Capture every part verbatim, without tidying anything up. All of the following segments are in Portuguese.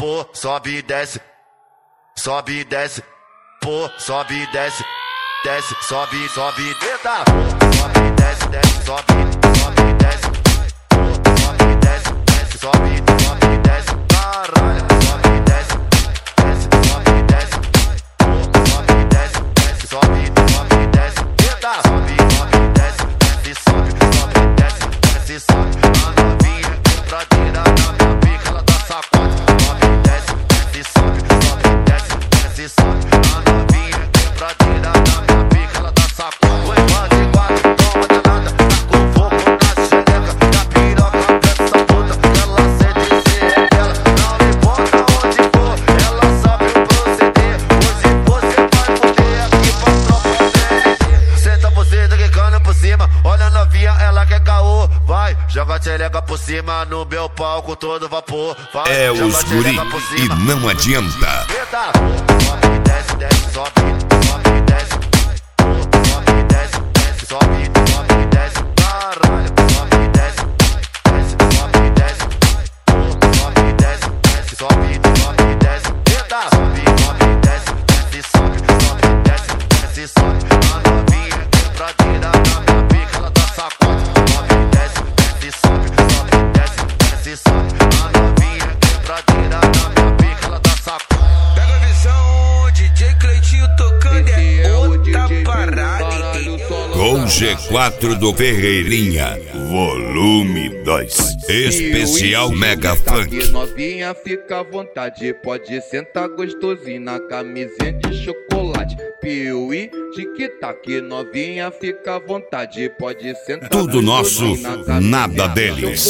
pô, sobe e desce, sobe e desce, pô, sobe e desce, desce, sobe, sobe, eita, sobe e desce, desce, sobe, sobe e desce, pô, sobe e desce, desce, sobe, sobe e desce, caralho, sobe e desce, desce, sobe e desce, pô, sobe e desce, desce, sobe, sobe e desce, eita, sobe, sobe e desce, desce, sobe, sobe e desce, desce, sobe, a novinha pra tirar na minha pica, ela dá sacode, sobe e desce, desce, sobe, sobe e desce, desce, sobe, a novinha pra tirar na minha pica, ela dá sacode, foi bate, bate, toma de nada, tá com fogo na xereca, da piroca dessa puta, ela sente se é dela, não importa onde for, ela sabe o proceder, hoje você vai poder aqui pra tropa dele, senta você tá quicando por cima, olha a novinha, ela quer caô, vai, joga a xereca por cima, no meu palco todo vapor, vai, é os guri e não adianta. Eita, sobe, desce, desce, sobe, sobe, desce, sobe, desce, desce, sobe, sobe, desce, caralho, sobe, desce, desce, sobe, desce, sobe, desce, desce, sobe, sobe, desce, eita, sobe, sobe, desce, desce, sobe, sobe, desce, desce, sobe, a novinha pra tirar na minha pica, ela dá sacode, sobe, desce, desce, sobe, sobe, desce, desce, sobe, a novinha pra tirar na minha pica, ela dá sacode. Pega a visão, D J Cleitinho tocando é outra parada. Com G quatro do Ferreirinha, volume dois, especial Mega Funk. Novinha fica à vontade, pode sentar gostosinho na camisinha de chocolate. Piuí, tic-tac, novinha fica à vontade, pode sentar tudo nosso, nada deles.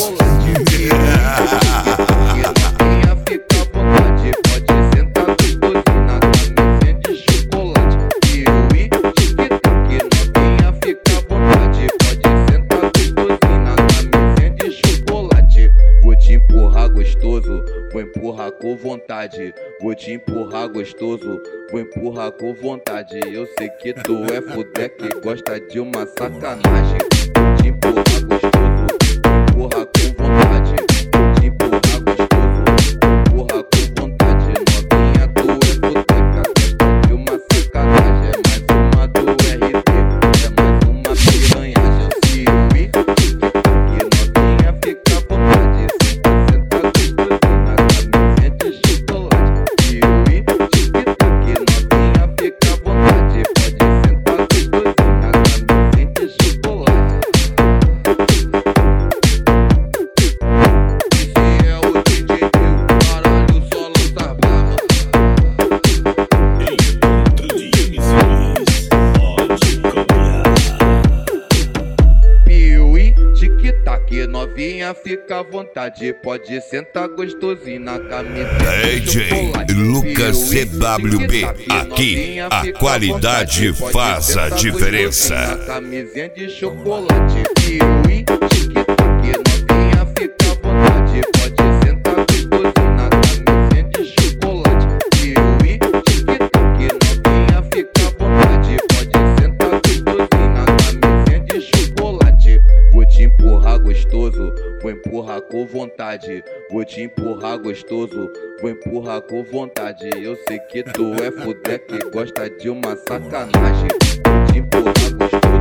Novinha fica à vontade, pode sentar gostosinho na camisinha de chocolate. Piuí, tic-tac, novinha fica à vontade, pode sentar gostosinho na camisinha de chocolate. Vou te empurrar gostoso, vou empurrar com vontade. Vou te empurrar gostoso, vou empurrar com vontade. Eu sei que tu é fuder que gosta de uma sacanagem. Vou te empurrar gostoso, vou empurrar com vontade. Vou te empurrar gostoso, vou empurrar com vontade. Novinha, tu é fuder que gosta de uma sacanagem. É mais uma do R P, é mais uma piranhagem. Se eu ir, que novinha fica à vontade. Senta, senta gostosinho na camisinha de chocolate. Se eu ir, tic-tac, novinha fica à vontade. Pode sentar gostosinho na camisinha de chocolate. Esse é o D J Bill, caralho, só lança brava. Piuí, tic-tac, novinha fica à vontade, pode sentar gostosinho na camiseta D J Lucas C W B, aqui a qualidade faz a diferença. Na camisinha de chocolate. Piuí, tic-tac, novinha fica à vontade, pode sentar gostosinho na camisinha de chocolate. Piuí, tic-tac, novinha fica à vontade, pode sentar gostosinho na camisinha de chocolate. Vou te empurrar gostoso, vou empurrar com vontade. Vou te empurrar gostoso, vou empurrar com vontade. Eu sei que tu é fuder que gosta de uma sacanagem. Vou te empurrar gostoso.